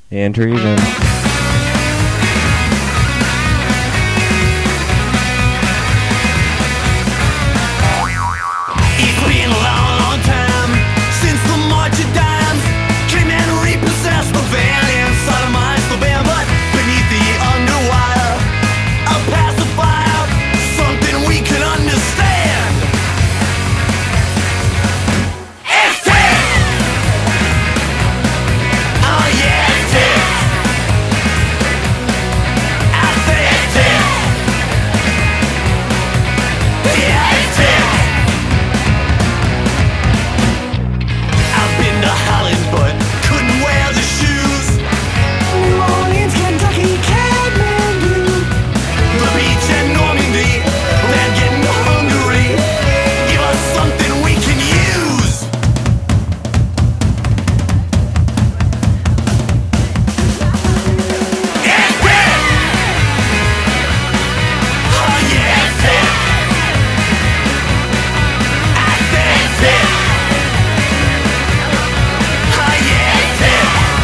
And treason. It's been a long, long time since the March of Dimes came and repossessed the van and sodomized the band. But beneath the underwire, a pacifier, something we can understand. It's it! Oh yeah, it's it! I say it's it! Yeah, it's it! I've been to Holland but couldn't wear the shoes. New Orleans, Kentucky, Kathmandu, the beach and Normandy, then getting to Hungary. Give us something we can use. It's it! Oh yeah, it's it! I say it's it! Oh yeah, it's it!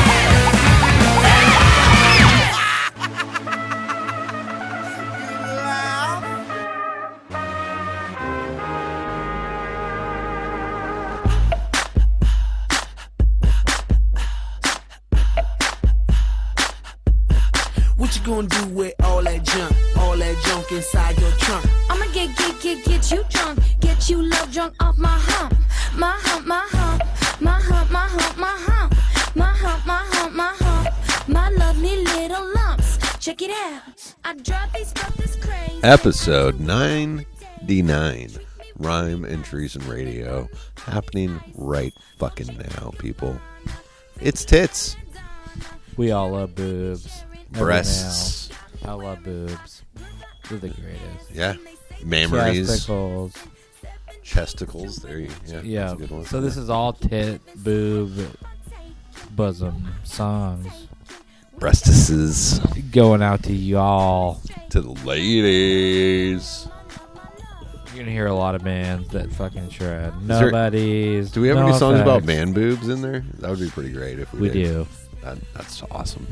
What you gonna do with all that junk inside your trunk? I'ma get you drunk, get you love drunk off my hump, my hump, my hump, my hump, my hump, my hump, my hump, my hump, my hump, my lovely little lumps. Check it out. I drive these stuff that's crazy. Episode 99, Rhyme and Treason Radio, happening right fucking now, people. It's tits, We all love boobs. Every breasts, male. I love boobs. They're the greatest. yeah, memories, Testicles. chesticles. There you, yeah, Yeah. that's a good one. So this is all tit, boob, bosom songs breastises going out to y'all. to the ladies. You're gonna hear a lot of bands that fucking shred. there- Nobody's. Do we have no any songs about effects. man boobs in there? That would be pretty great if we We did. do. That's awesome.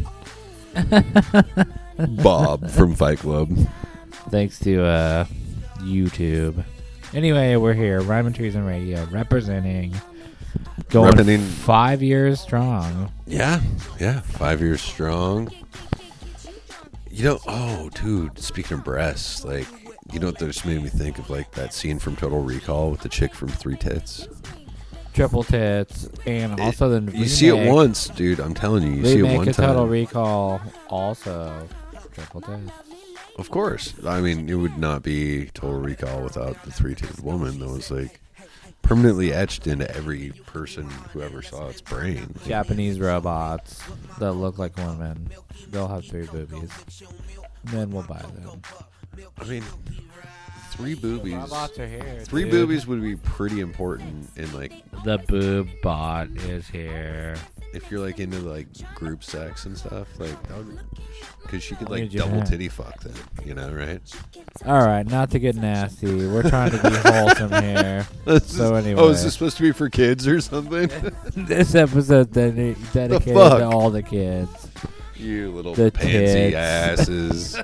Bob from Fight Club. Thanks to YouTube. Anyway, we're here, Rhyme and Treason Radio, representing, going Representing- 5 years strong. Yeah, 5 years strong. You know, oh, dude, speaking of breasts, like, you know what just made me think of, like, that scene from Total Recall with the chick from Three Tits? Triple tits, and also the You see it once, dude, I'm telling you, you see it remake one of Total time. Recall, also triple tits. Of course. I mean, it would not be Total Recall without the three-titted woman that was, like, permanently etched into every person who ever saw its brain. Like, Japanese robots that look like women. They'll have 3 boobies. Men will buy them. I mean, 3 boobies. Robots are here. 3 dude. boobies would be pretty important in, like, The boob bot is here. if you're, like, into, like, group sex and stuff, like, because she could, like, Look at you, double man. titty fuck then, you know, right? All right, not to get nasty. We're trying to be wholesome here. So anyway, Oh, is this supposed to be for kids or something? this episode dedicated fuck? to all the kids. You little The pansy tits. asses.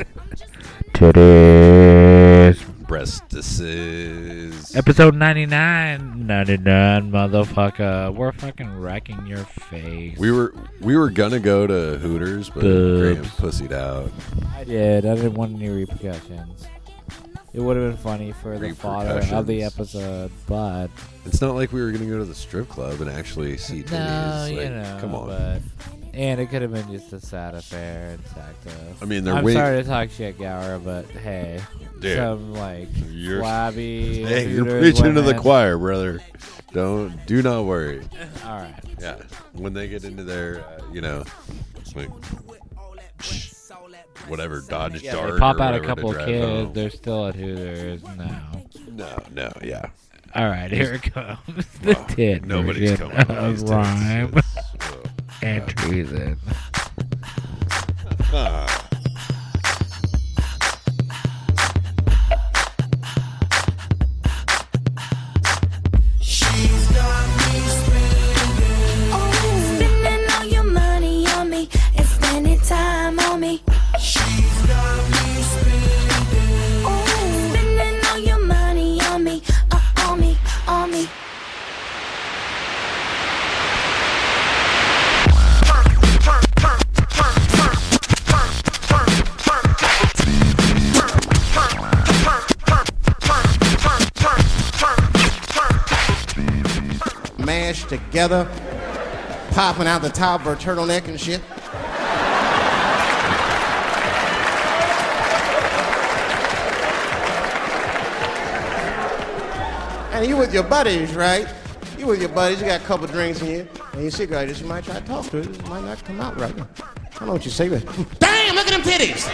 Titties. Breastises. Episode 99, motherfucker. We're fucking wrecking your face. We were gonna go to Hooters, but Graham Boobs. pussied out. I didn't want any repercussions. It would have been funny for the fodder of the Repercussions. episode, but It's not like we were gonna go to the strip club and actually see titties. no, like, you know. come on. But, and it could have been just a sad affair in Sacto. I mean, they're I'm way. sorry to talk shit, Gower, but hey, Dude, some like you're- flabby. Hey, you're Hooters preaching to the women. choir, brother. Do not worry. All right. Yeah, when they get into their, like, whatever Dodge Yeah, Dart, they pop or out a whatever couple to drive kids. home. They're still at Hooters. No, yeah. All right, here it comes. The tit Nobody's version coming on of these tits. Rhyme Oh, and Treason. ah. She's got me spinning. Spending all your money on me. together, popping out the top of her turtleneck and shit. And you with your buddies, right? You with your buddies, you got a couple drinks in you, and you see guys, you might try to talk to her. It might not come out right. I don't know what you say, but damn, look at them titties!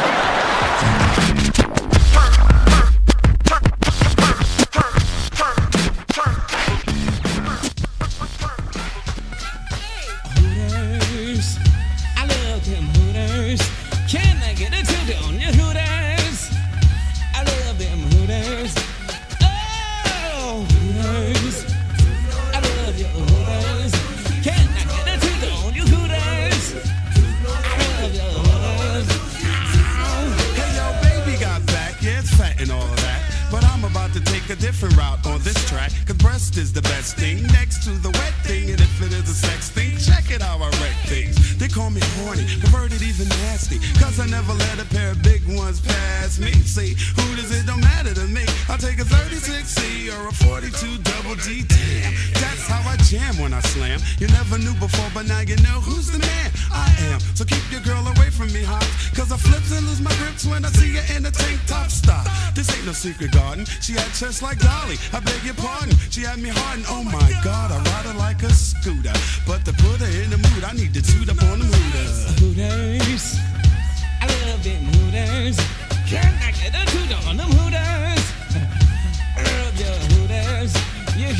Hooters, I love them Hooters. Can I get a toot on your Hooters? I love them Hooters. Oh, Hooters, I love your Hooters. Can I get a toot on your Hooters? I love your Hooters. Hey, yo, baby got back. Yeah, it's fat and all of that. But I'm about to take a different route on this track. Cause breast is the best thing next to the wet thing. And if it is a sex thing, check it how I wreck things. They call me horny, perverted, even nasty. Cause I never let a pair of big ones pass me. See, who does it don't matter to me. I'll take a 36C or a 42 double D. Damn, that's how I jam when I slam. You never knew before, but now you know who's the man. I am. So keep your girl away from me, hot. Cause I flips and lose my grips when I see her in a tank top. Stop. This ain't no secret garden. She had chest like Dolly. I beg your pardon. She had me hardened. Oh my God, I ride her like a scooter. But to put her in the mood, I need to toot up on the Hooters. Hooters, I love them Hooters. Can I get a toot on them Hooters? I love your Hooters. You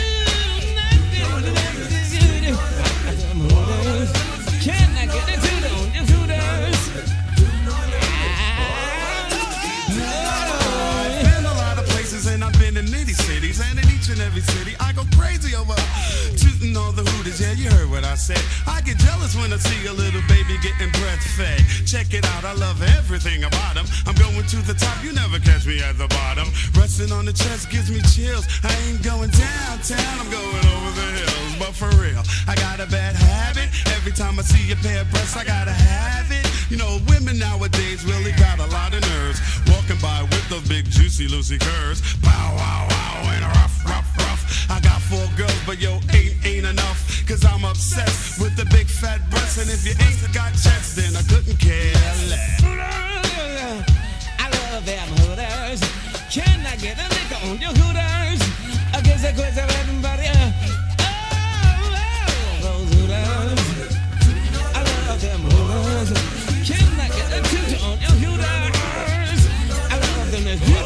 Hooters. Can I get a toot on your Hooters? I've been a lot of places and I've been in many cities. And in each and every city, I go crazy over tooting all the Hooters. Yeah, you heard what I said. I get jealous when I see a little baby getting breastfed. Check it out, I love everything about him. I'm going to the top, you never catch me at the bottom. Resting on the chest gives me chills. I ain't going downtown, I'm going over the hills. But for real, I got a bad habit. Every time I see a pair of breasts, I gotta have it. You know, women nowadays really got a lot of nerves. Walking by with those big juicy Lucy curves. Bow, wow, wow, and rough, rough, rough. I got 4 girls, but yo, ain't enough. Cause I'm obsessed with the big fat breasts. And if you ain't got chest, then I couldn't care less. I love them Hooters. Can I get a lick on your Hooters? I guess I quit everybody. Those Hooters. I love them Hooters. Can I get a toot on your Hooters? I love them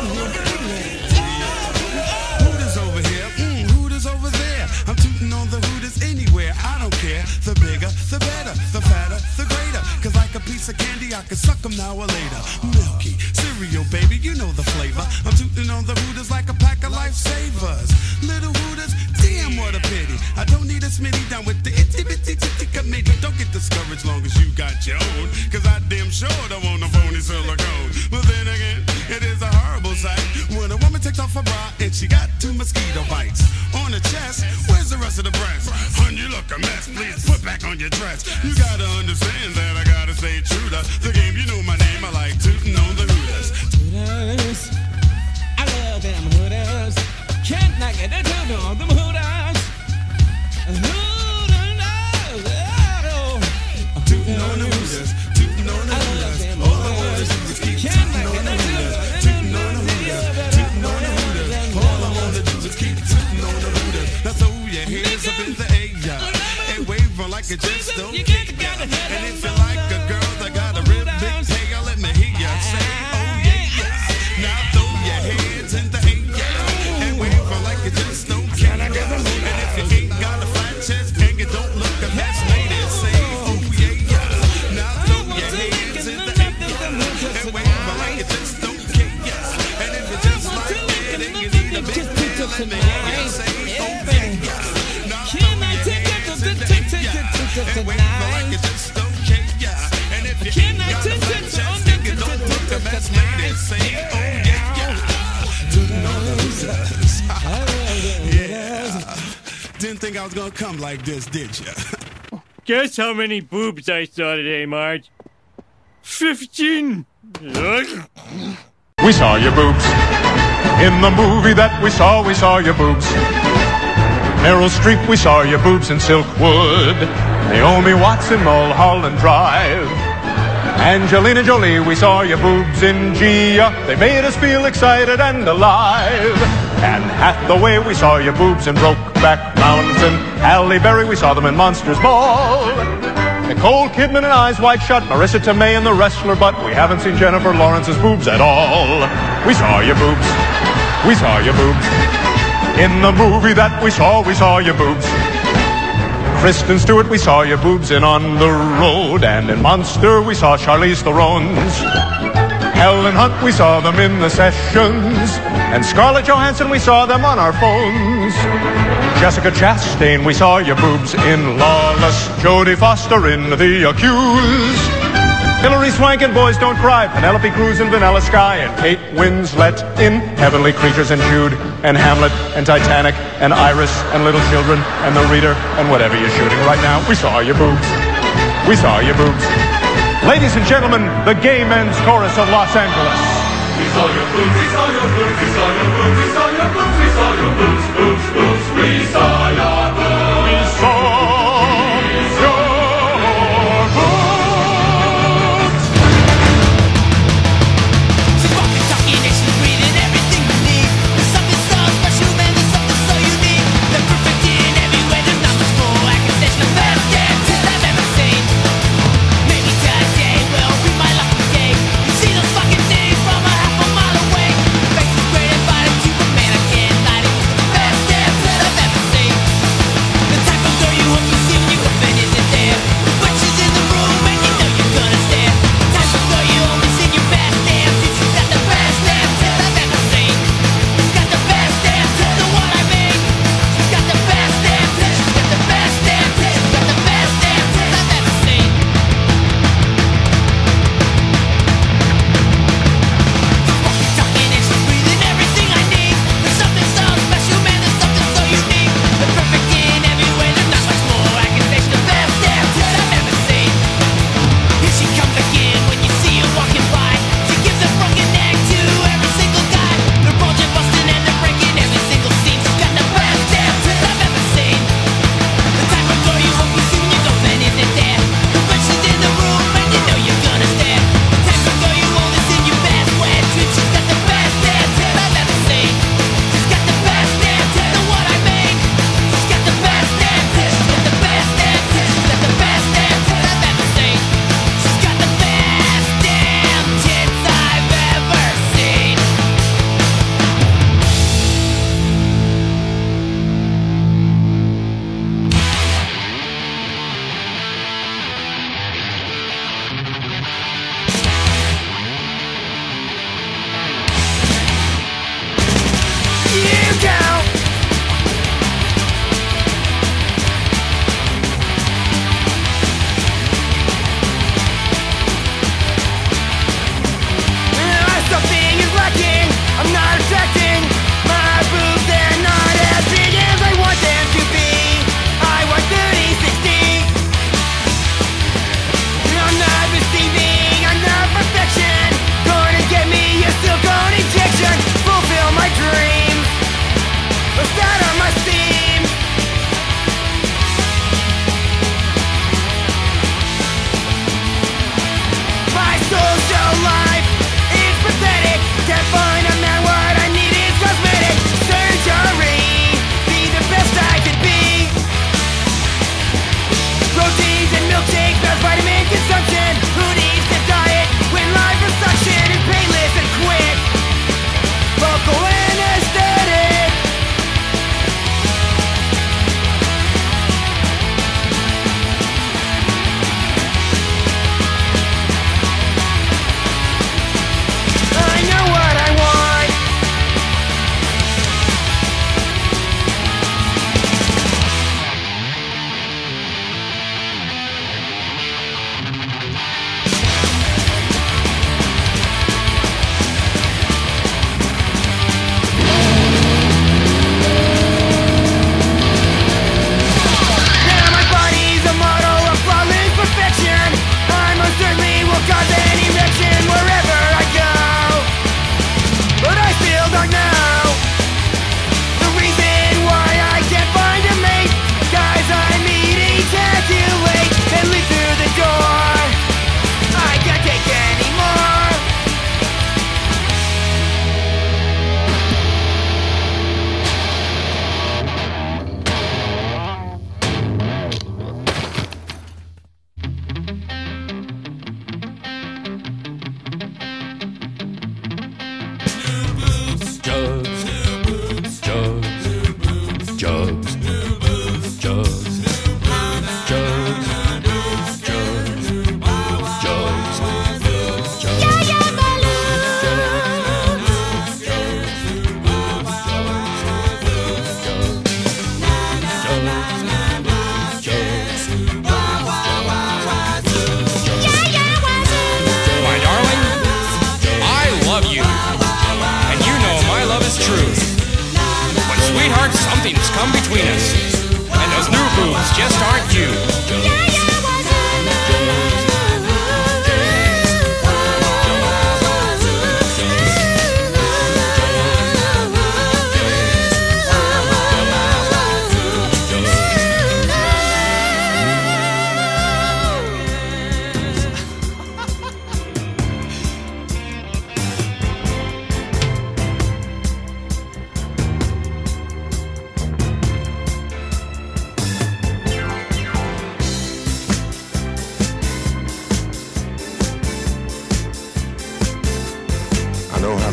Hooters over here, Hooters over there. I'm tooting on the Hooters anywhere, I don't care. The bigger, the better, the fatter, the greater. Cause like a piece of candy, I can suck them now or later. Milky, cereal, baby, you know the flavor. I'm tooting on the Hooters like a pack of lifesavers. Little Hooters, damn, what a pity. I don't need a smitty down with the itty bitty titty committee. Don't get discouraged long as you got your own. Cause I damn sure don't want no phony silicone. But then again, it is a horrible sight when a woman takes off her bra and she got 2 mosquito bites on her chest. Where's the rest of the breast? Hun, you look a mess. Please put back on your dress. You gotta understand that I gotta stay true to the game. You know my name. I like tooting on the Hooters. Hooters. I love them Hooters. Can I get a toot on them Hooters? Tooting on the Hooters. Tooting on the Hooters. All I want is to keep tooting on the Hooters. Tooting on the Hooters. Tooting on the Hooters. All I want to do is keep tooting on the Hooters. Now throw your hands up in the air and wave like it just don't care. And if you like a girl that got a real big tail, let me hear you say, oh yeah, yeah. Now throw your hands in the air and wave like it just don't care. And if you ain't got a flat chest and you don't look a mess, ladies say, oh yeah, yeah. Now throw your hands in the air and wave like it just don't care. And if you just like that and you need a big tail, let me hear you say, oh yeah, yeah. Now throw your hands in the air and wave like it just don't care. And if you ain't got a flat chest and you don't look a mess, ladies say, oh yeah, yeah. Tooting on the Hooters. Yeah. Didn't think I was gonna come like this, did ya? Guess how many boobs I saw today, Marge? 15. We saw your boobs. In the movie that we saw your boobs. Meryl Streep, we saw your boobs in Silkwood. Naomi Watts in Mulholland Drive. Angelina Jolie, we saw your boobs in Gia. They made us feel excited and alive. Anne Hathaway, we saw your boobs in Brokeback Mountain. Halle Berry, we saw them in Monsters Ball. Nicole Kidman in Eyes Wide Shut. Marissa Tomei in The Wrestler, but we haven't seen Jennifer Lawrence's boobs at all. We saw your boobs. We saw your boobs. In the movie that we saw your boobs. Kristen Stewart, we saw your boobs in On the Road. And in Monster, we saw Charlize Theron's. Helen Hunt, we saw them in The Sessions. And Scarlett Johansson, we saw them on our phones. Jessica Chastain, we saw your boobs in Lawless. Jodie Foster in The Accused. Hilary Swank in Boys Don't Cry. Penelope Cruz in Vanilla Sky. And Kate Winslet in Heavenly Creatures and Jude. And Hamlet and Titanic and Iris and Little Children and The Reader and whatever you're shooting right now. We saw your boobs. We saw your boobs. Ladies and gentlemen, the Gay Men's Chorus of Los Angeles. We saw your boobs, we saw your boobs, we saw your boobs, we saw your boobs, we saw your boobs, boobs, boobs, we saw your boobs. We saw your boobs. She's walking, talking, and she's breathing everything we need. There's something so special, man, there's something so unique. They're perfect in every way, there's not much more accusation of best dances I've ever seen. Maybe today will be my lucky day. You see those fucking things from a half a mile away. Faces great and body to a man I can't lie to. The best dance that I've ever seen.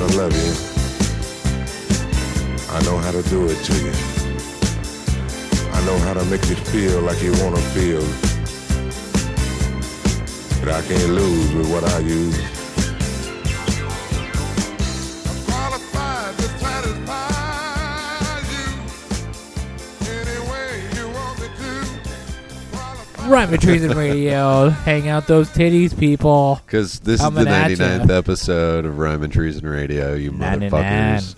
to love you. I know how to do it to you. I know how to make you feel like you want to feel. But I can't lose with what I use. I'm qualified to satisfy you any way you want me to. Rhyme and Treason Radio. Hang out those titties, people. Because this is the Coming at 99th ya. episode of Rhyme and Treason Radio, you 99. motherfuckers.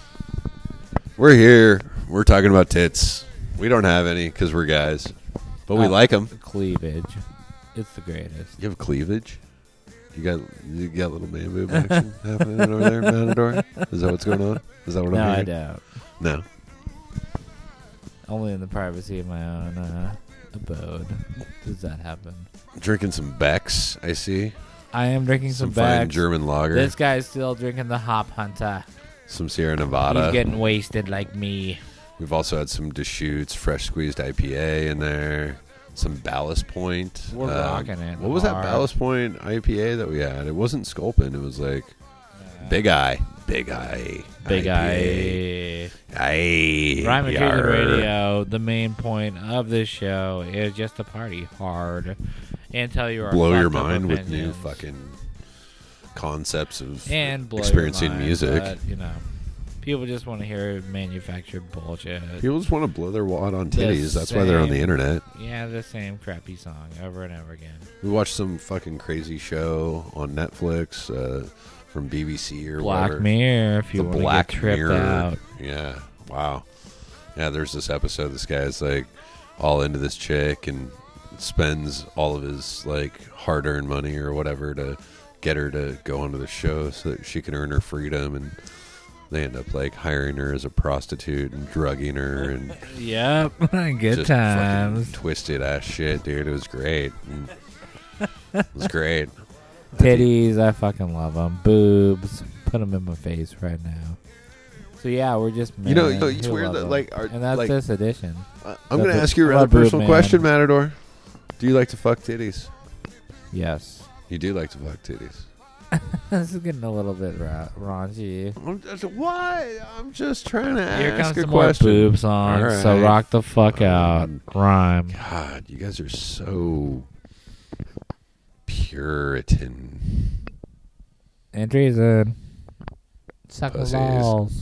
We're here. We're talking about tits. We don't have any because we're guys. But we like them. Cleavage. It's the greatest. You have cleavage? You got little man boob action happening over there, Matador? Is that what's going on? Is that what No, I'm I hearing? don't. No. Only in the privacy of my own abode does that happen. Drinking some Becks, I see. I am drinking some fine bags. German lager. This guy's still drinking the Hop Hunter. Some Sierra Nevada. He's getting wasted like me. We've also had some Deschutes fresh squeezed IPA in there. Some Ballast Point. We're rocking it What was that hard. Ballast Point IPA that we had? It wasn't Sculpin. It was like Big Eye. Big Eye. Big IPA. Aye. Rhyme and Treason Yarr. Radio, the main point of this show is just to party hard and tell you our Blow your fucked up mind with new opinions. fucking concepts of and blow experiencing your mind, music. But, you know, people just want to hear manufactured bullshit. People just want to blow their wad on The titties. That's why they're on the same- internet. Yeah, the same crappy song over and over again. We watched some fucking crazy show on Netflix from BBC or Black whatever. Mirror, if you The want to Black get tripped Mirror. out. Yeah. Wow. Yeah, there's this episode. This guy's like all into this chick and spends all of his like hard-earned money or whatever to get her to go onto the show so that she can earn her freedom, and they end up like hiring her as a prostitute and drugging her and Yep, good just times. fucking twisted ass shit, dude. It was great. And it was great. Titties, I fucking love them. Boobs, put them in my face right now. So yeah, we're just You know, men it's who weird love that them. like, and that's like this edition. I'm going to That's ask you a I'm rather a boob personal man. question, Matador. Do you like to fuck titties? Yes. You do like to fuck titties. This is getting a little bit raunchy. Why? I'm just trying to Here ask comes a some more question. boob songs, All so right. rock the fuck out. Rhyme. God, you guys are so Puritan. And Treason. Suck the Pussies. balls.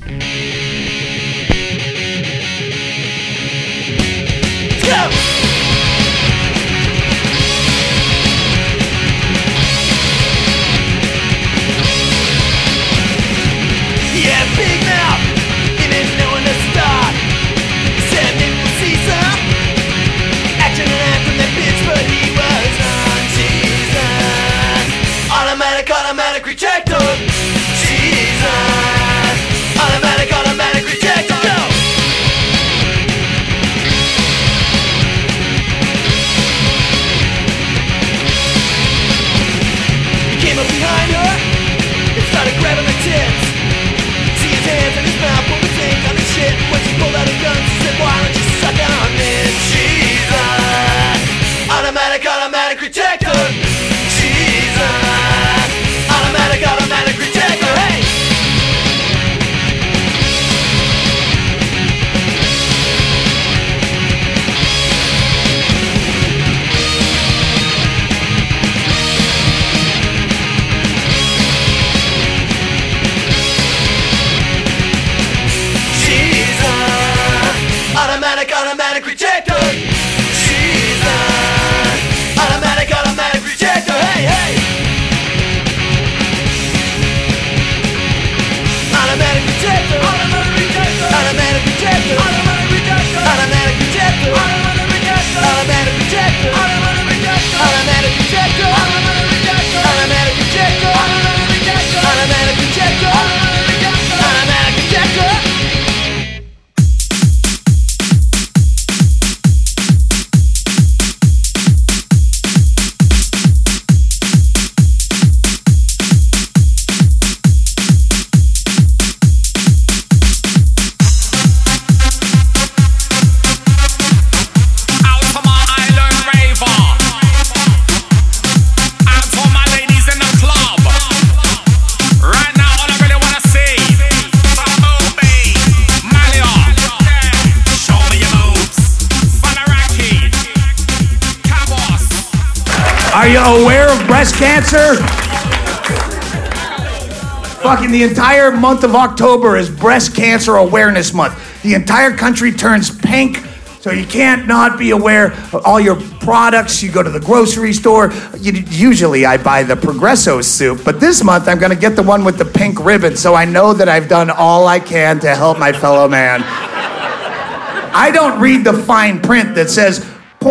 Yeah, big mouth, even knowing the start. Said maybe we'll see some action and act from that bitch, but he was on Jesus. Automatic rejector. Jesus. Automatic rejector. Go. He came up behind her and started grabbing her tits. See his hands in his mouth, pulled his thing on his shit. When she pulled out a gun, she said, why don't you suck on this? Jesus. Automatic rejector. Jesus. Automatic rejector. Hey! Jesus. Automatic rejector. Jesus. Automatic Are you aware of breast cancer? Fucking the entire month of October is Breast Cancer Awareness Month. The entire country turns pink, so you can't not be aware of all your products. You go to the grocery store. Usually I buy the Progresso soup, but this month I'm going to get the one with the pink ribbon, so I know that I've done all I can to help my fellow man. I don't read the fine print that says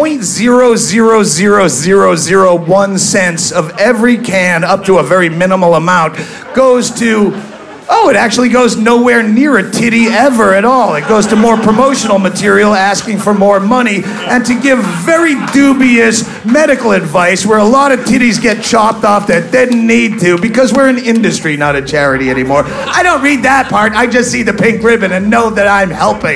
0.00001 cents of every can, up to a very minimal amount, goes to, it actually goes nowhere near a titty ever at all. It goes to more promotional material asking for more money and to give very dubious medical advice where a lot of titties get chopped off that didn't need to because we're an industry, not a charity anymore. I don't read that part. I just see the pink ribbon and know that I'm helping.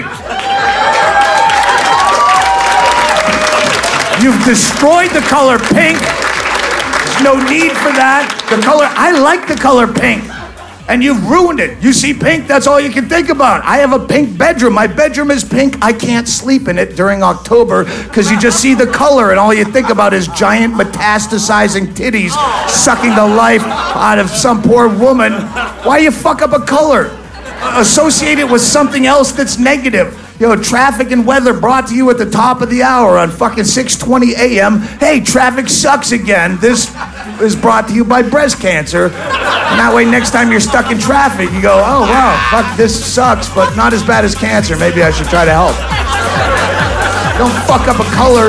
You've destroyed the color pink. There's no need for that. I like the color pink. And you've ruined it. You see pink, that's all you can think about. I have a pink bedroom. My bedroom is pink. I can't sleep in it during October because you just see the color and all you think about is giant metastasizing titties sucking the life out of some poor woman. Why you fuck up a color? Associate it with something else that's negative. Traffic and weather brought to you at the top of the hour on fucking 6:20 a.m. Hey, traffic sucks again. This is brought to you by breast cancer. And that way, next time you're stuck in traffic, you go, oh, wow, fuck, this sucks, but not as bad as cancer. Maybe I should try to help. Don't fuck up a color.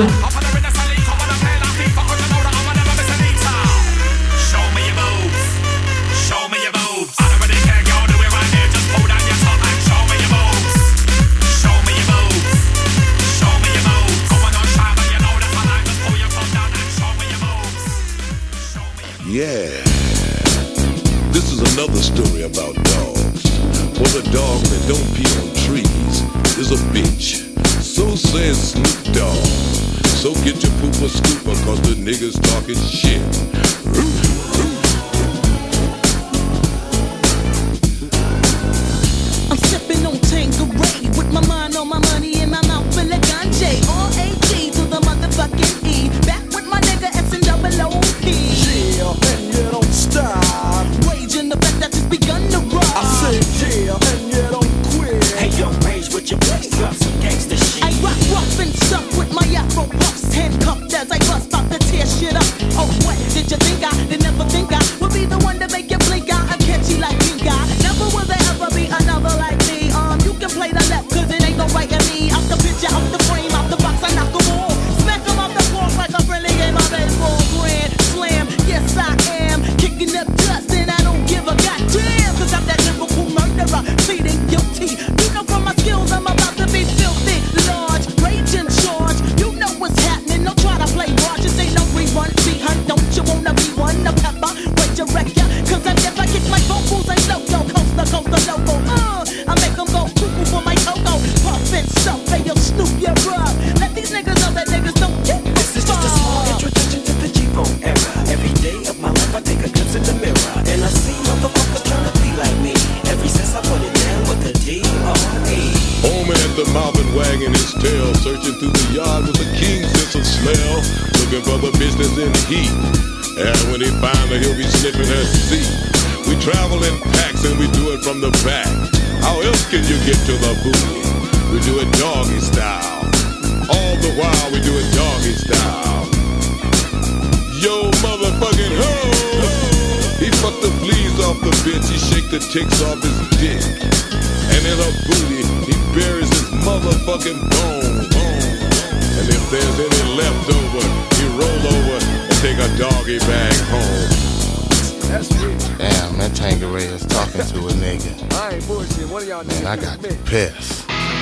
Yeah, this is another story about dogs. For the dog that don't pee on trees is a bitch. So says Snoop Dogg. So get your pooper scooper, cause the niggas talking shit. I'm sipping on Tanqueray with my mind on my money and my mouth full of ganja. R-A-T to the motherfucking E. Back with my nigga S&O-O-P. Yeah, and you don't stop. Raging the fact that it's begun to rock. I said yeah, and you don't quit. Hey, yo, Rage with your best drop some gangsta shit. I rock rough and stuff with my afro puffs, handcuffed as I bust out to tear shit up. Oh, what did you think I did never think I would be the one to make you blink out? I'm catchy like pink eye. Never will there ever be another like me. You can play the left, cause it ain't no right in me. Out the picture, out the frame, out the box, I knock them all. Smack them off the floor like a friendly game of baseball. Grand slam, yes I am. Kicking up dust and I don't give a goddamn. Cause I'm that lyrical murderer, pleading guilty. You know from my skills I'm about to be filthy. Large, rage in charge. You know what's happening, don't try to play large. This ain't no rerun, be hunt. Don't you wanna be one? The pepper, wait your wreck ya. Cause I never get my vocals ain't loco. Coast to loco. I make them go cuckoo for my cocoa. Puff and stuff, hey yo, Snoop, you're up. Let these niggas know that niggas don't get This is just a small introduction to the G-Bone era. Every day of my life I take a glimpse in the mirror and I see motherfuckers trying to be like me. Ever since I put it down with the D-R-E. Homie at the mouth and wagging his tail, searching through the yard with a keen sense of smell, looking for the business in heat. And when he finds her, he'll be sniffing her seat. We travel in packs and we do it from the back. How else can you get to the booty? We do it doggy style. All the while we do it doggy style. Yo, motherfucking ho! He fucked the fleas off the bitch, he shake the ticks off his dick. And in her booty, he buries his motherfucking bone. And if there's any left over, he roll over and take a doggy bag home. That's weird. Damn, that Tanqueray is talking to a nigga. I ain't bullshit. One of y'all niggas. Man, I got pissed.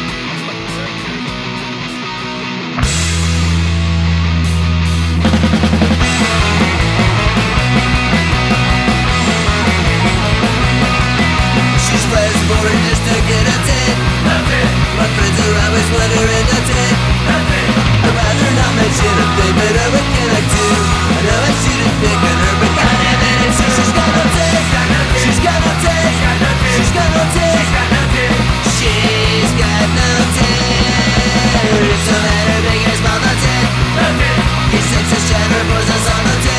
She's flexible just to get a tip. My friends are always wondering the tip. I'd rather not mention a thing, but I would connect to. I know I shouldn't pick on her, but goddamn it, she's got no taste. She's got no taste. She's got no taste. She's got no taste. It's no matter big or small, no tip. Your sex is driver pulls us on the tip.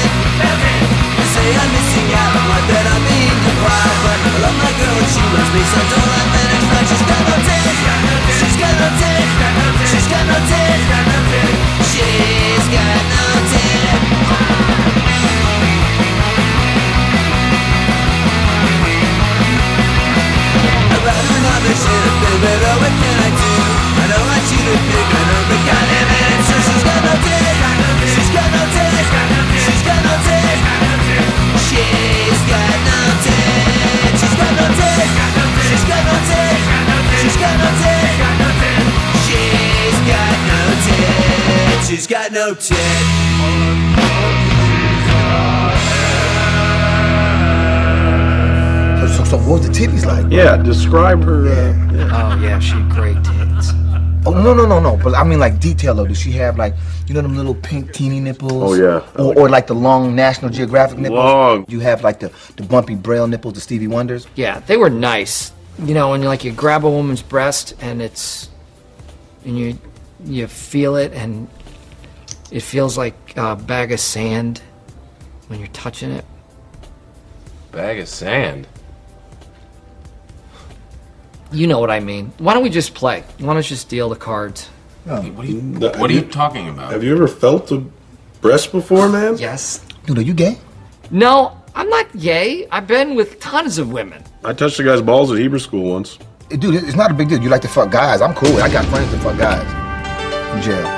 must be so dull and then it's like she's got no teeth. She's got no teeth. She's got no teeth. She's got no teeth. I'd rather not be shit, baby, what can I do? I don't want you to pick on her, but goddamn it, so she's got no teeth. She's got no teeth. She's got no teeth. She's got no teeth. She's got no teeth. She's got no teeth. She's got no teeth. She's got no teeth. She's got no teeth. So what was the titties like? Yeah, describe her. Oh yeah, she had great tits. Oh no. But I mean like detail though. Does she have like them little pink teeny nipples? Oh yeah. Or like the long National Geographic nipples? Long. You have like the bumpy Braille nipples, the Stevie Wonders? Yeah, they were nice. You know, when you grab a woman's breast and you feel it and it feels like a bag of sand when you're touching it. Bag of sand? You know what I mean. Why don't we just play? Why don't we just deal the cards? What are you talking about? Have you ever felt a breast before, man? Yes. Dude, are you gay? No, I'm not gay. I've been with tons of women. I touched a guy's balls at Hebrew school once. Dude, it's not a big deal. You like to fuck guys. I'm cool. I got friends that fuck guys in jail.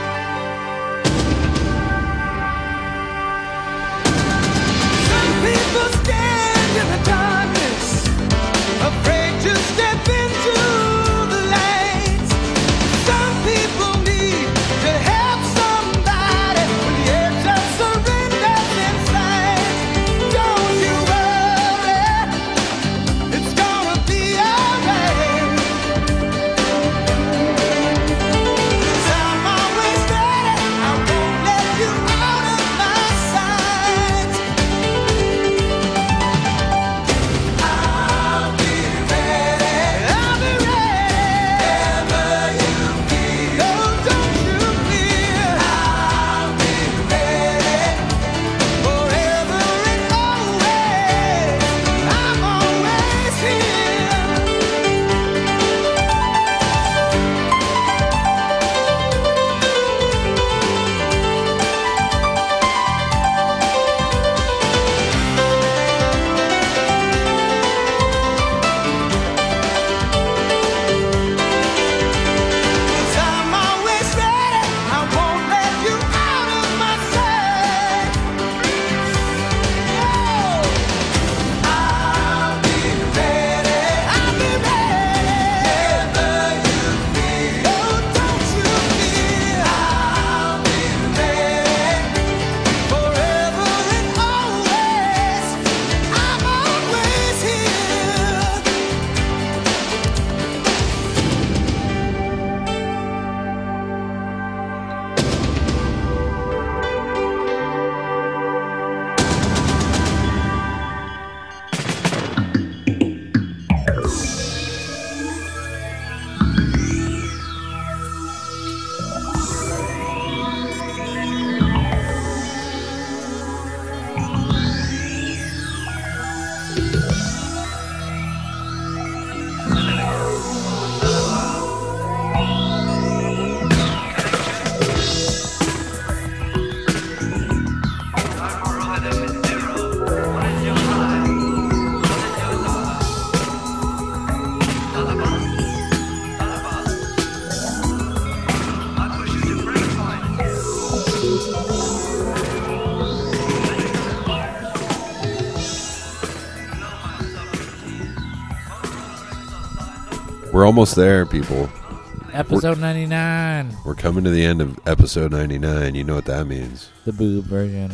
We're almost there, people. Episode 99. We're coming to the end of episode 99. You know what that means. The boob version.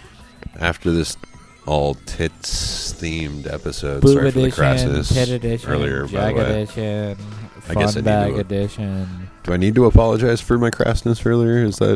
After this all tits-themed episode, Boob sorry edition, for the crassness tit edition, earlier, by jag the way. edition, I guess fun I bag need to, edition. Do I need to apologize for my crassness earlier? Is that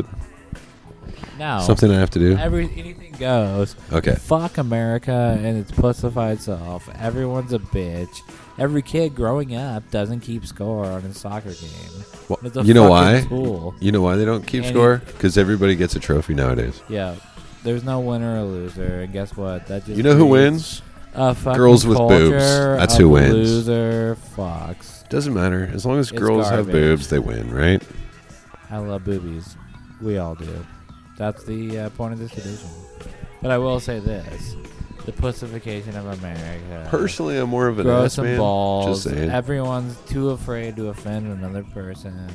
No. something I have to do? Anything goes. Okay. Fuck America and its pussified self. Everyone's a bitch. Every kid growing up doesn't keep score on a soccer game. Well, It's a you know fucking why? tool. You know why they don't keep And score? Because everybody gets a trophy nowadays. Yeah. There's no winner or loser, and guess what? That just You know who breeds wins? Girls with culture boobs. That's of who wins. Loser fucks. Doesn't matter. As long as It's girls have garbage. boobs, they win, right? I love boobies. We all do. That's the point of this edition. But I will say this. The pussification of America. Personally, I'm more of an Grow ass some man. balls. Just saying. Everyone's too afraid to offend another person.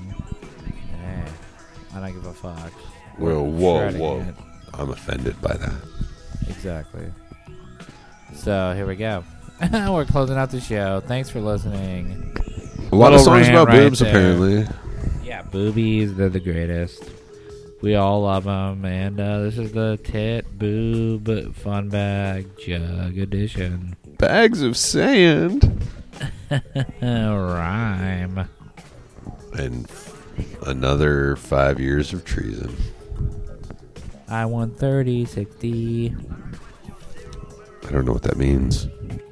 I don't give a fuck. Whoa, We're whoa, shredding whoa. it. I'm offended by that. Exactly. So here we go. We're closing out the show. Thanks for listening. A lot of Little songs rant about right boobs, there. apparently. Yeah, boobies. They're the greatest. We all love them. And this is the Tit Boob Fun Bag Jug Edition. Bags of sand. Rhyme. And another 5 years of treason. I won 30, 60. I don't know what that means.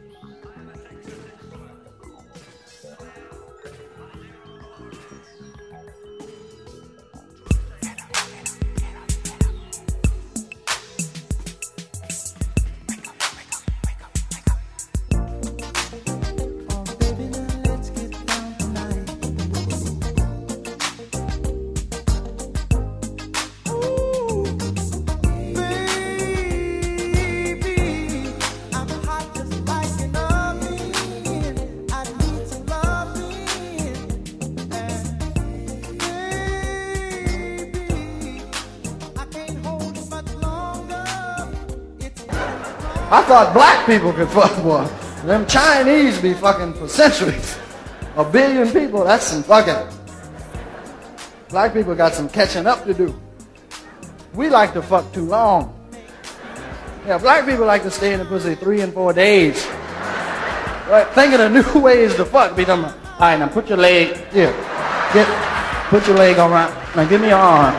I thought black people could fuck, boy. Them Chinese be fucking for centuries. 1 billion people, that's some fucking. Black people got some catching up to do. We like to fuck too long. Yeah, black people like to stay in the pussy 3 and 4 days. Right? Thinking of new ways to fuck. Be done. All right, now put your leg here. Put your leg on right. Now give me your arm.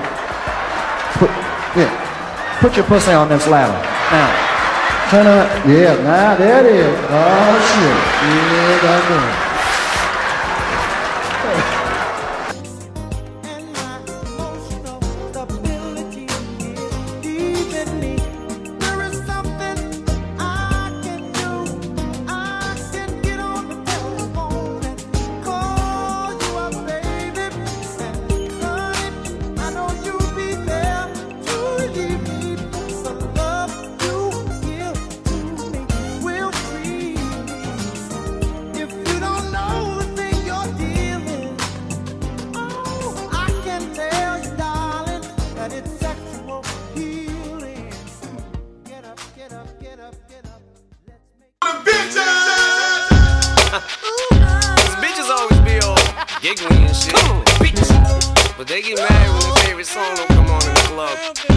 Put your pussy on this ladder. Now. Turn up. Yeah, now there it is. Oh, shit. Yeah, that's it. Bitches always be all giggly and shit. But they get mad when their favorite song don't come on in the club.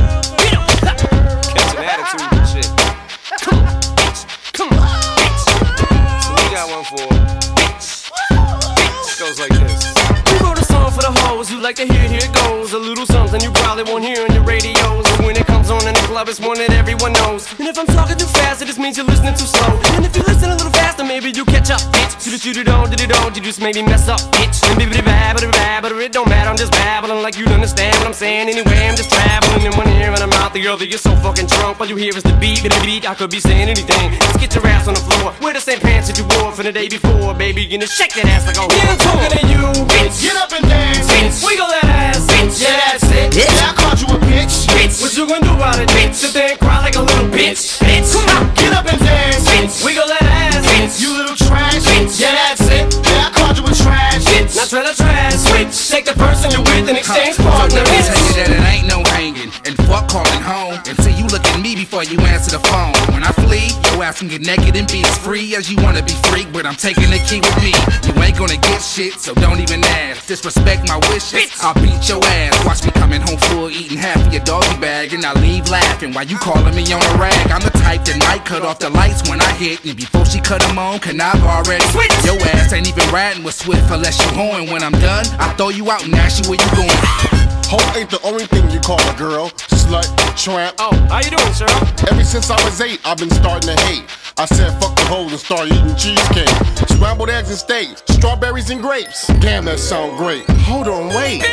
Catch an attitude and shit. Come on, bitch. So we got one for bitch. It goes like this. We wrote a song for the hoes who like to hear it, here it goes. A little something you probably won't hear on your radios. And when it comes on in the club, it's one that everyone knows. And if I'm talking too fast, it just means you're listening too slow. And if you listen a little faster, maybe you catch up, bitch. Shoot it on, did it on, you just made me mess up, bitch. And but it don't matter, I'm just babbling like you understand what I'm saying. Anyway, I'm just traveling in one ear and I'm out the other. You're so fucking drunk, all you hear is the beat, I could be saying anything. Just get your ass on the floor. Wear the same pants that you wore from the day before, baby. You know, shake that ass like a yeah, I'm talking to you, bitch. Get up and dance, bitch. Wiggle that ass, bitch. Yeah, that's it. Yeah, I called you a bitch, bitch. What you gonna do about it, bitch? Sit there and cry like a little bitch, bitch. Come on, get up and dance, bitch. Wiggle that ass, bitch. You little trash, bitch. Yeah, that's it. Yeah, I called you a trash, bitch. Now try to trash, switch. Take the person you're with and exchange partners. Let me tell you that it ain't no hanging and fuck calling home until you look at me before you answer the phone. When I flee, your ass can get naked and be as free as you wanna be free, but I'm taking the key with me. You ain't gonna get shit, so don't even ask. Disrespect my wishes, I'll beat your ass. Watch me coming home full, eating half of your doggy bag, and I leave laughing while you calling me on a rag. I'm the type that might cut off the lights when I hit, and before she cut them on, can I've already switch. Your ass ain't even riding with Swift unless you horn. When I'm done, I throw you out and ask you where you going. Hope ain't the only thing you call a girl. Slut, tramp. Oh, how you doing, sir? Ever since I was 8, I've been starting to hate. I said fuck the hoes and started eating cheesecake. Scrambled eggs and steak, strawberries and grapes. Damn, that sound great. Hold on, wait.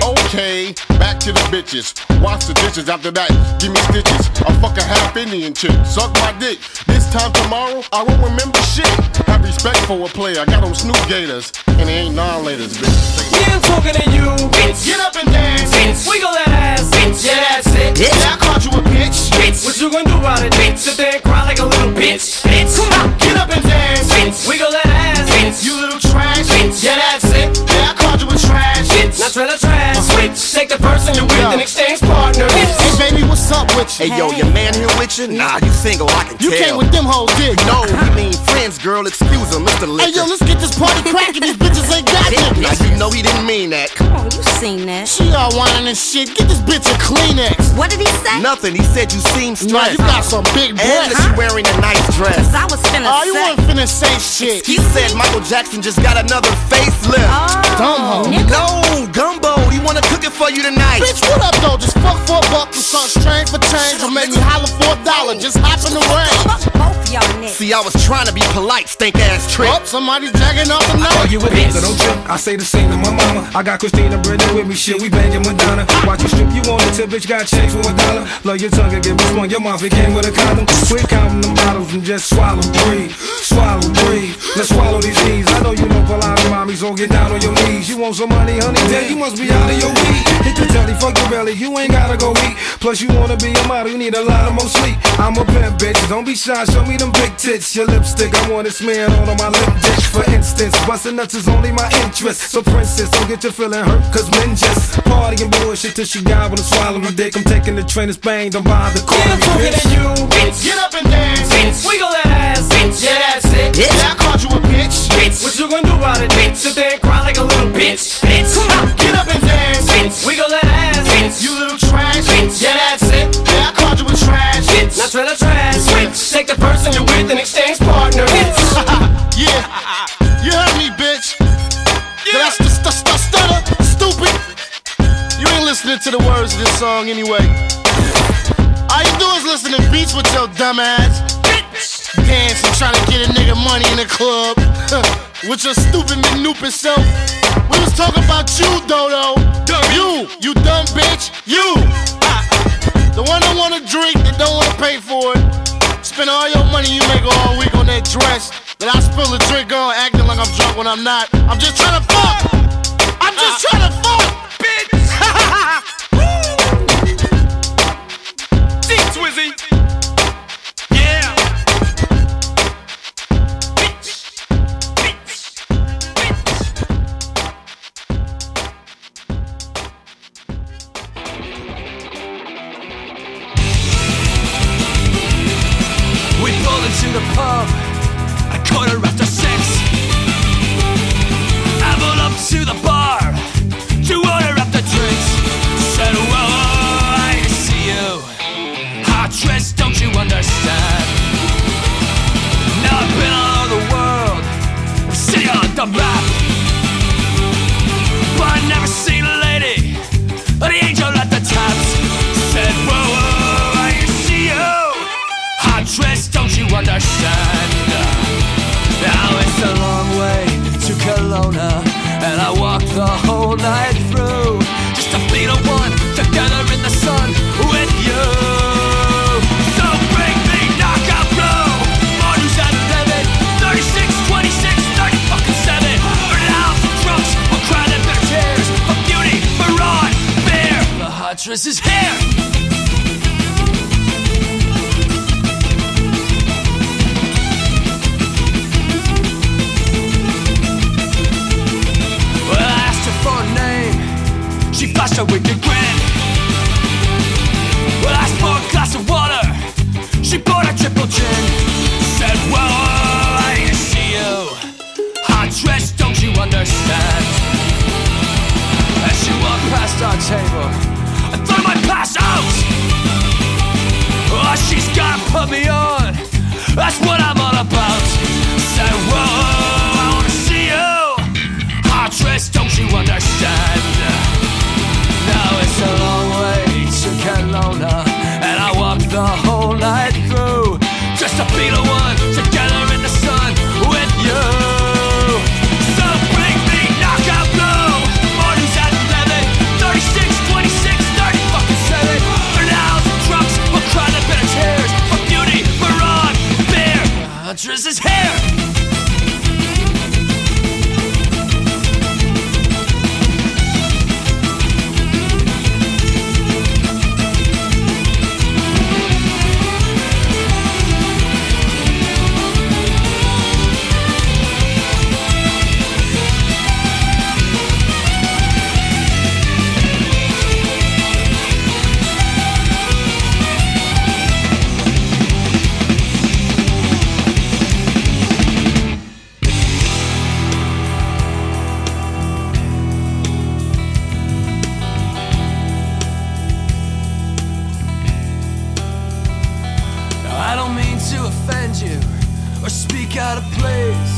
Okay, back to the bitches. Wash the dishes after that. Give me stitches. I'll fuck a half Indian chick. Suck my dick. This time tomorrow, I won't remember shit. Have respect for a player. I got them Snoop Gators. And they ain't non-laters, bitch. Yeah, I'm talking to you, bitch. Get up and dance, bitch. Wiggle that ass, bitch. Yeah, that's it. Yeah, I called you a bitch. Bitch, what you gonna do about it, bitch? Sit there and cry like a little bitch. Bitch, come on, get up and dance, bitch. Wiggle that ass, bitch. You little trash, bitch. Yeah, that's it. Yeah, I called you a trash, bitch. Not trying to trash, bitch. Take the person you're with and exchange partners. Hey, baby, what's up with you? Hey, yo, your man here with you? Nah, you single, I can You tell. came with them hoes, did you? No, we mean friends, girl. Excuse him, Mr. Liquor. Hey, yo, let's get this party cracking. These bitches ain't got it. Now, you know he didn't mean that. Come on, you seen that. She all whining and shit. Get this bitch a Kleenex. What did he say? Nothing. He said you seem Nah, stressed. you got some big And breasts. that you wearing a nice dress. Cause I was finna Oh, you say. weren't finna say shit. He said Michael Jackson just got another facelift. Dumb hoe. No, Gumbo, he wanna cook it for you tonight. Bitch, what up, though? Just fuck for a buck and something strange for change or make me holler for $1. Just hop in the range. Both y'all niggas. See, I was trying to be polite, stink ass trick. Oh, somebody jacking off the night. Argue with me, so don't trip. I say the same to my mama. I got Christina Brennan with me, shit, we banging Madonna. Watch you strip, you want it till bitch got change for $1. Love your tongue and get one. Your mouth, it came with a condom. Quit counting the models and just swallow, breathe. Swallow, breathe. Let's swallow these knees. I know you know a lot of mommies, so get down on your knees. You want some money, honey? Then you must be out of your weed. Hit the telly, fuck your belly, you ain't gotta go eat. Plus you wanna be a model, you need a lot of more sleep. I'm a pimp, bitch, don't be shy, show me them big tits. Your lipstick, I want it smeared on my lip dish. For instance, bustin' nuts is only my interest. So princess, don't get your feeling hurt, cause men just party and bullshit till she gobble and swallow my dick. I'm taking the train to Spain, don't bother calling me bitch. you, bitch. Get up and dance, bitch. Wiggle that ass, bitch. Yeah, that's it. Yeah, I called you a bitch. Bitch, what you gonna do about it, bitch? Sit there and cry like a little bitch. Bitch, come on, get up and dance, bitch. Wiggle that ass, bitch. You little trash, bitch. Yeah, that's it. Yeah, I called you a trash, bitch. Not trying to trash, bitch. Take the person you're with and exchange partners. Yeah, you heard me, bitch. Yeah. That's the stutter, stupid. You ain't listening to the words of this song anyway. All you do is listen to beats with your dumb ass. Dancing, trying to get a nigga money in the club. With your stupid manupid self. We was talking about you, Dodo. You dumb bitch. You. The one that wanna drink that don't wanna pay for it. Spend all your money you make all week on that dress that I spill a drink on, acting like I'm drunk when I'm not. I'm just trying to fuck. I'm just trying to fuck, bitch. Twizzy. Yeah. We pulled into the pub a 6:15. I pulled up to the bar to order up the drinks. Said, whoa, I see you. Hot dress, don't you understand? Now I've been all over the world, city on the map, but I've never seen a lady, the angel at the taps. Said, whoa, I see you. Hot dress, don't you understand? Now it's a long way to Kelowna, and I walked the whole night through just to be the one together in the sun with you. So bring me knockout blow. Mornings at 11, 36, 26, 30 fucking 7. Burn out for drunks, we'll cry them bitter tears for beauty, for raw bear. The hot dress is here. She flashed a wicked grin. Well, I asked for a glass of water. She poured a triple gin. Said, whoa, I didn't see you. Hot dress, don't you understand? As she walked past our table, I thought I might pass out. Oh, she's gotta put me on. That's what I'm all about. Said, whoa, I wanna see you. Hot dress, don't you understand? Now it's a long way to Kelowna, and I walked the whole night through just to be the one together in the sun with you. So bring me knockout blow. Mornings at 11, 36, huntress's hair. I don't mean to offend you or speak out of place.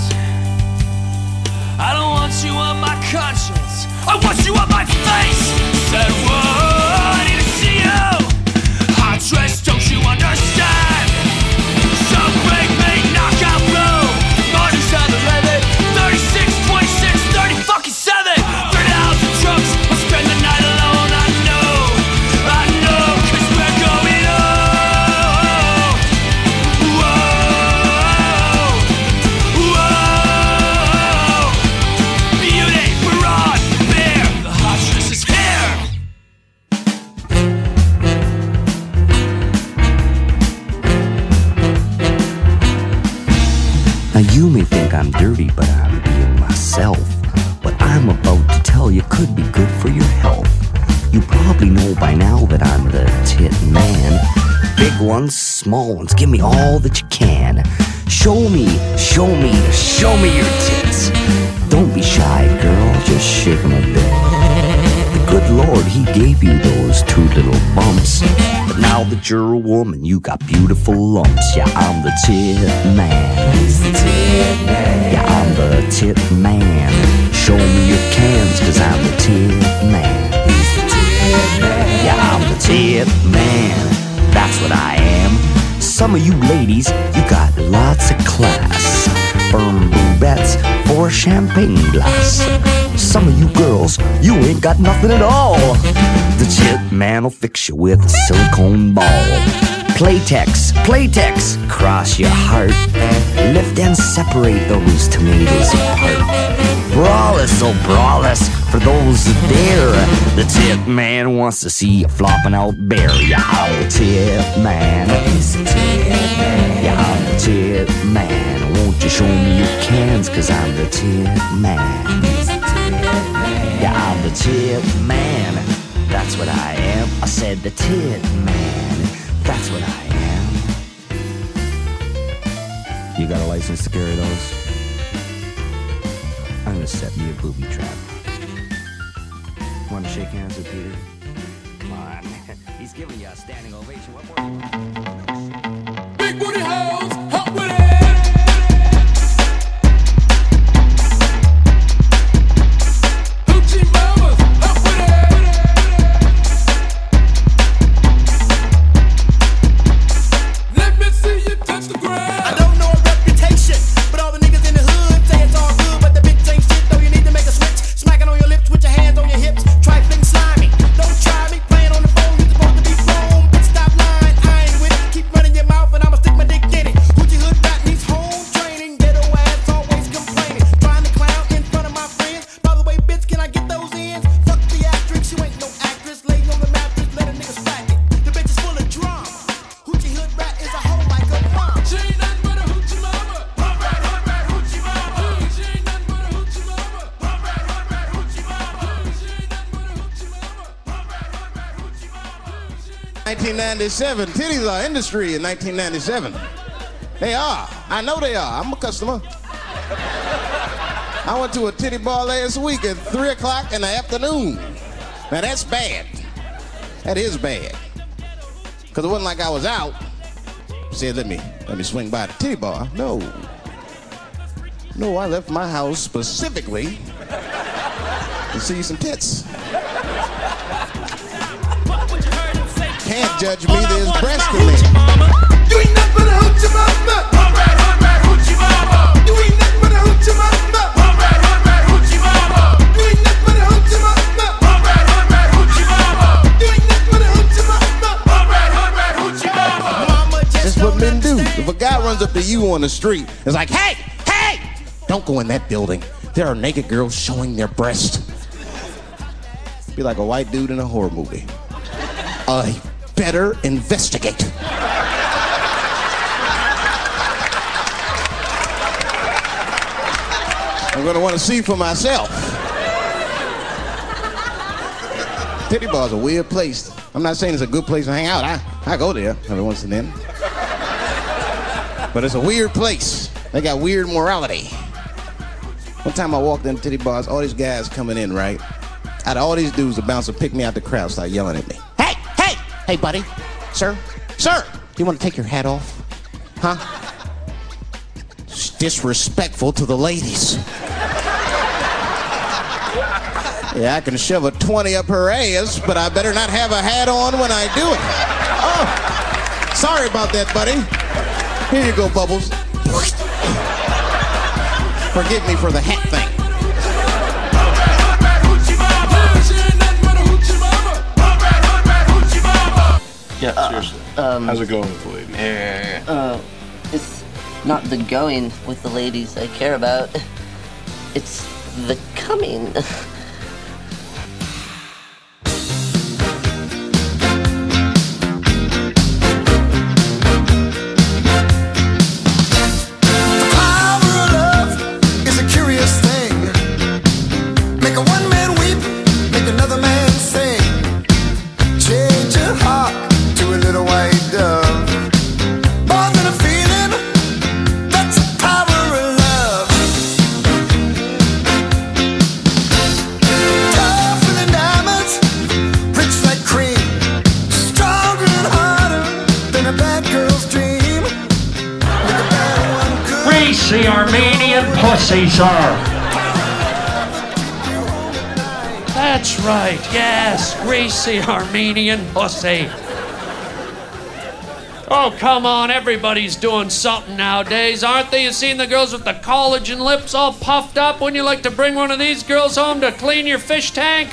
I don't want you on my conscience, I want you on my face. Said, whoa, I need to see you. Hot dress, don't you understand? So break me, knockout blow. Martin 7-Eleven, 36, 26, 30 fucking 7. 30,000 trucks, I'll spend the night alone. I know, 'cause we're going home. Whoa, beauty, broad, bear, the huntress is here. Now you may think I'm dirty, but I'm being myself. What I'm about to tell you could be good for your health. You probably know by now that I'm the tit man. Big ones, small ones, give me all that you can. Show me your tits. Don't be shy, girl, just shake 'em a bit. The good Lord, He gave you those 2 little bumps. But now that you're a woman, you got beautiful lumps. Yeah, I'm the tit man. He's the tit man. Yeah, I'm the tit man. Show me your cans, 'cause I'm the tit man. He's the tit man. Yeah, I'm the tit man. That's what I am. Some of you ladies, you got lots of class. Firm boubettes for a champagne glass. Some of you girls, you ain't got nothing at all. The tit man'll fix you with a silicone ball. Playtex, cross your heart. Lift and separate those tomatoes apart. Brawless, oh brawless, for those that dare. The tit man wants to see you flopping out bare. Yeah, I'm the tit man. He's the tit man. Yeah, I'm the tit man. Won't you show me your cans, 'cause I'm the tit man. He's the tit man. Yeah, I'm the tit man. That's what I am. I said the tit man. That's what I am. You got a license to carry those? I'm gonna set me a booby trap. Want to shake hands with Peter? Come on. He's giving you a standing ovation. What more? Big booty hoes, help with it. Hoochie mamas, help with it. Let me see you touch the ground. I don't know a reputation, but all the niggas in the hood say it's all good, but the bitch ain't shit, though you need to make a switch. Smacking on your lips with your hands on your hips, trifling slimy. Don't try me, playing on the phone, you supposed to be grown. Bitch, stop lying, I ain't with it. Keep running your mouth and I'ma stick my dick in it. Hoochie hood rat needs home training, ghetto ass always complaining. Trying to clown in front of my friends. By the way, bitch, can I get those ends? Fuck the actress, you ain't no actress. Laying on the mattress, let a nigga smack it. The bitch is full of drama. Hoochie hood rat is a hoe like a mom. She ain't nothing but a hoochie mama. Hood rat, hoochie mama. She ain't nothing but a hoochie mama. Hood rat, hoochie mama. She ain't nothing but a hoochie mama. Hood rat, hoochie mama. 1997. Titties are industry in 1997. They are. I know they are. I'm a customer. I went to a titty bar last week at 3 o'clock in the afternoon. Now that's bad. That is bad. Because it wasn't like I was out. Said, let me swing by the titty bar. No, I left my house specifically to see some tits. Can't judge me, there's breast in me. You ain't nothing but a hoochie mama. Hood rat, hoochie mama. You ain't nothing but a hoochie mama. Hood rat, hoochie mama. You ain't nothing but a hoochie mama. Hood rat, hoochie mama. You ain't nothing but a hoochie mama. Hood rat, hoochie mama. Mama just put men do. If a guy runs up to you on the street, it's like, hey, hey, don't go in that building. There are naked girls showing their breast. Be like a white dude in a horror movie. Better investigate. I'm gonna want to see for myself. Titty bar's a weird place. I'm not saying it's a good place to hang out. I go there every once and then. But it's a weird place. They got weird morality. One time I walked in titty bars, all these guys coming in, right? Out of all these dudes, the bouncer picked me out the crowd, started yelling at me. Hey, hey, hey, buddy, sir, do you want to take your hat off? Huh? It's disrespectful to the ladies. Yeah, I can shove a 20 up her ass, but I better not have a hat on when I do it. Oh, sorry about that, buddy. Here you go, Bubbles. Forgive me for the hat thing. Yeah, seriously. How's it going with the ladies? It's not the going with the ladies I care about. It's the coming. The Armenian pussy, sir. That's right, yes, greasy Armenian pussy. Oh, come on, everybody's doing something nowadays, aren't they? You seen the girls with the collagen lips all puffed up? Wouldn't you like to bring one of these girls home to clean your fish tank?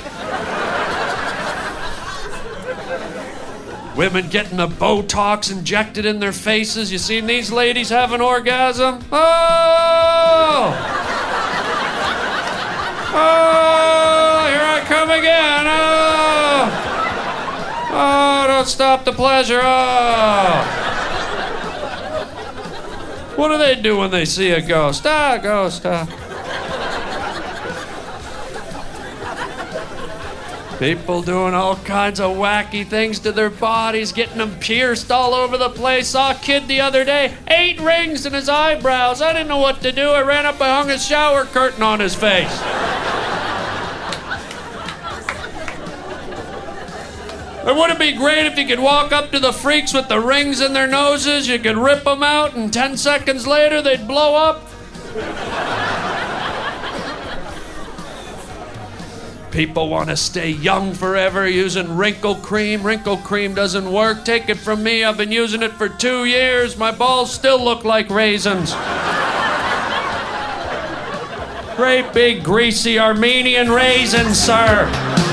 Women getting the Botox injected in their faces. You seen these ladies have an orgasm? Oh! Oh, here I come again. Oh! Oh, don't stop the pleasure. Oh! What do they do when they see a ghost? Ah, ghost. People doing all kinds of wacky things to their bodies, getting them pierced all over the place. Saw a kid the other day, 8 rings in his eyebrows. I didn't know what to do. I ran up, I hung a shower curtain on his face. It wouldn't be great if you could walk up to the freaks with the rings in their noses, you could rip them out, and 10 seconds later they'd blow up? People want to stay young forever using wrinkle cream. Wrinkle cream doesn't work. Take it from me, I've been using it for 2 years. My balls still look like raisins. Great big greasy Armenian raisins, sir.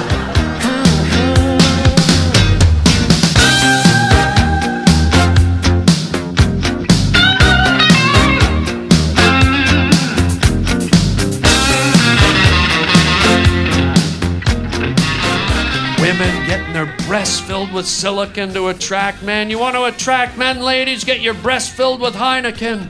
Women getting their breasts filled with silicone to attract men. You want to attract men, ladies? Get your breasts filled with Heineken.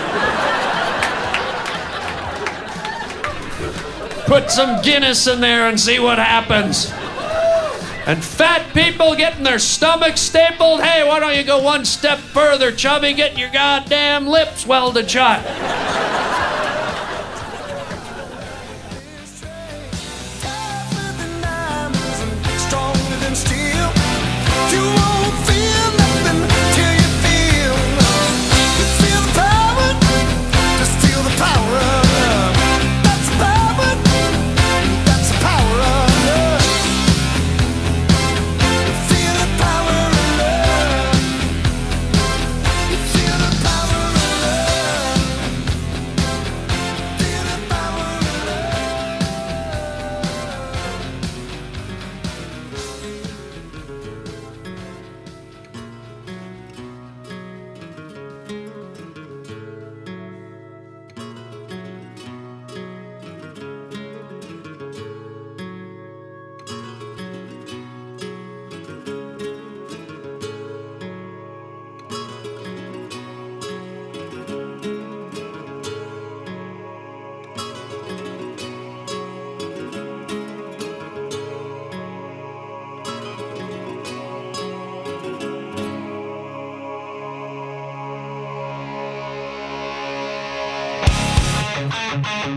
Put some Guinness in there and see what happens. And fat people getting their stomachs stapled. Hey, why don't you go one step further, chubby? Get your goddamn lips welded shut.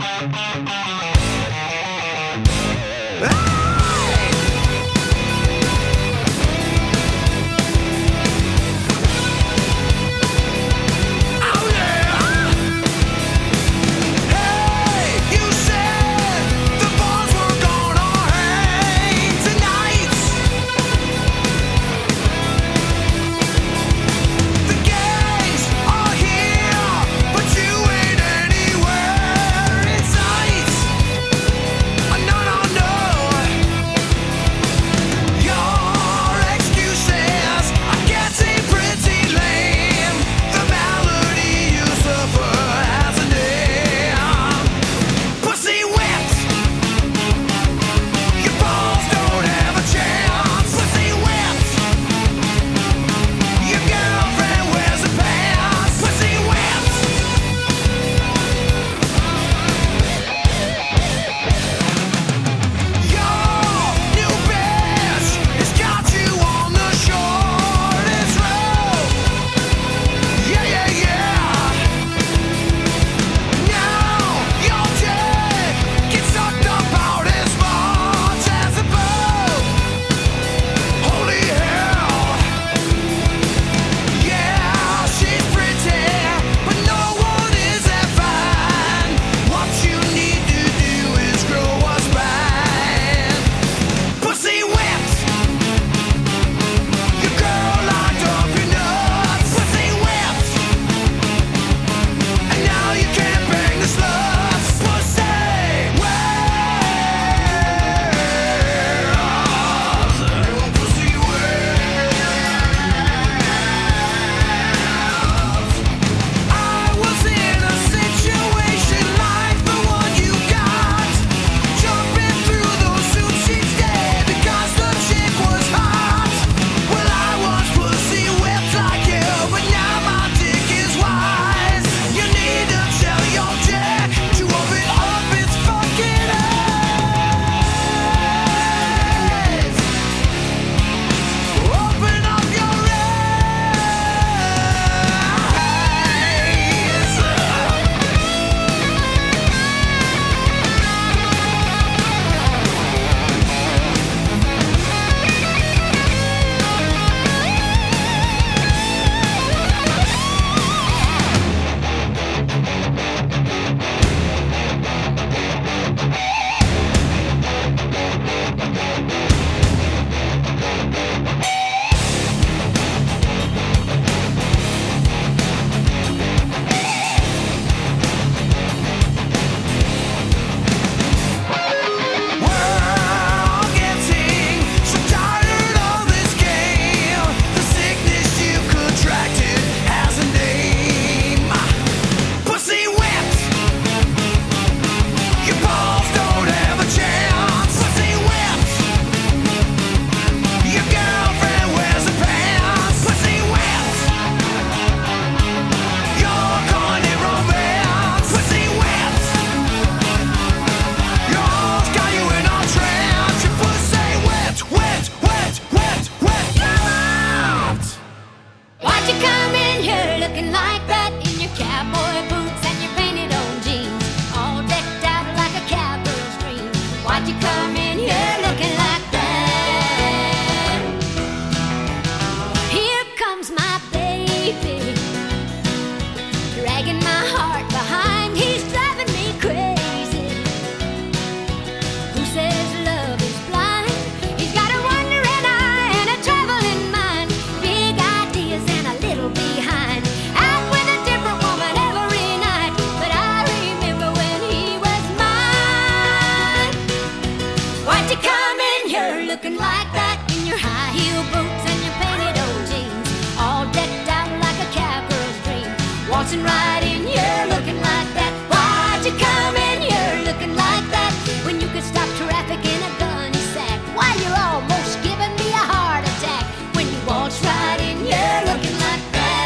waltzing right in here looking like that. Why'd you come in here looking like that when you could stop traffic in a gunny sack? Why, you're almost giving me a heart attack when you waltz right in here looking like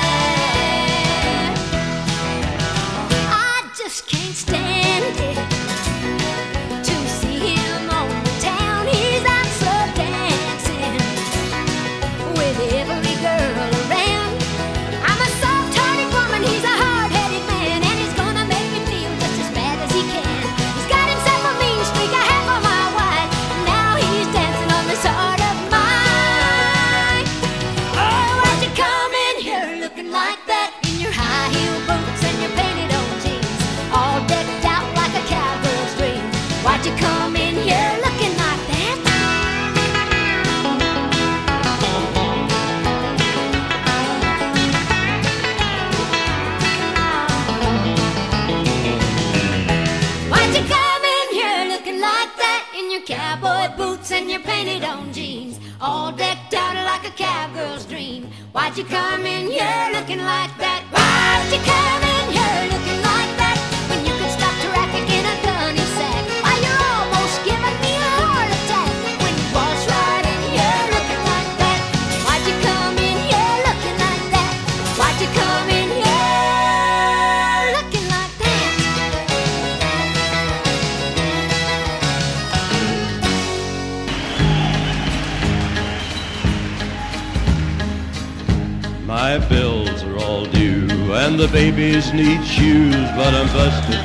that. I just can't stand it to see him on the town. He's out so dancing with every girl around. I'm a soft-hearted woman, he's a hard-headed like that in your high heel boots and your painted on jeans, all decked out like a cowgirl's dream. Why'd you come in here looking like that? Why'd you come in here looking like that in your cowboy boots and your painted on jeans, all decked out like a cowgirl's dream? Why'd you come in here looking like that? Why'd you come in here looking like that when you could stop traffic in a gunny sack? Why, you're almost giving me a heart attack when you was right in here looking like that. Why'd you come in here looking like that? Why'd you come in here looking like that? My bills are all due and the babies need shoes, but I'm busted.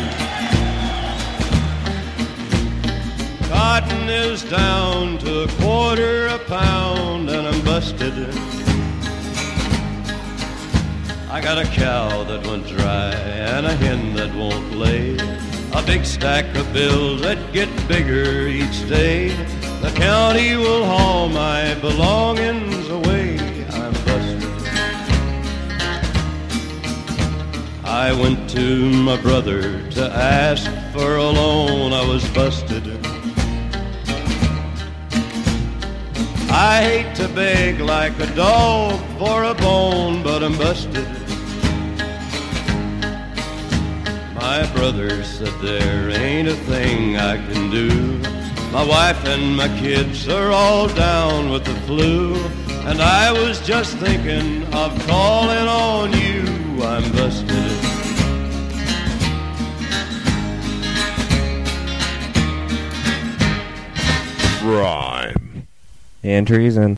Cotton is down to $1/4 a pound and I'm busted. I got a cow that went dry and a hen that won't lay, a big stack of bills that get bigger each day. The county will haul my belongings away. I'm busted. I went to my brother to ask for a loan. I was busted. I hate to beg like a dog for a bone, but I'm busted. My brother said there ain't a thing I can do. My wife and my kids are all down with the flu, and I was just thinking of calling on you. I'm busted. Rhyme. And treason.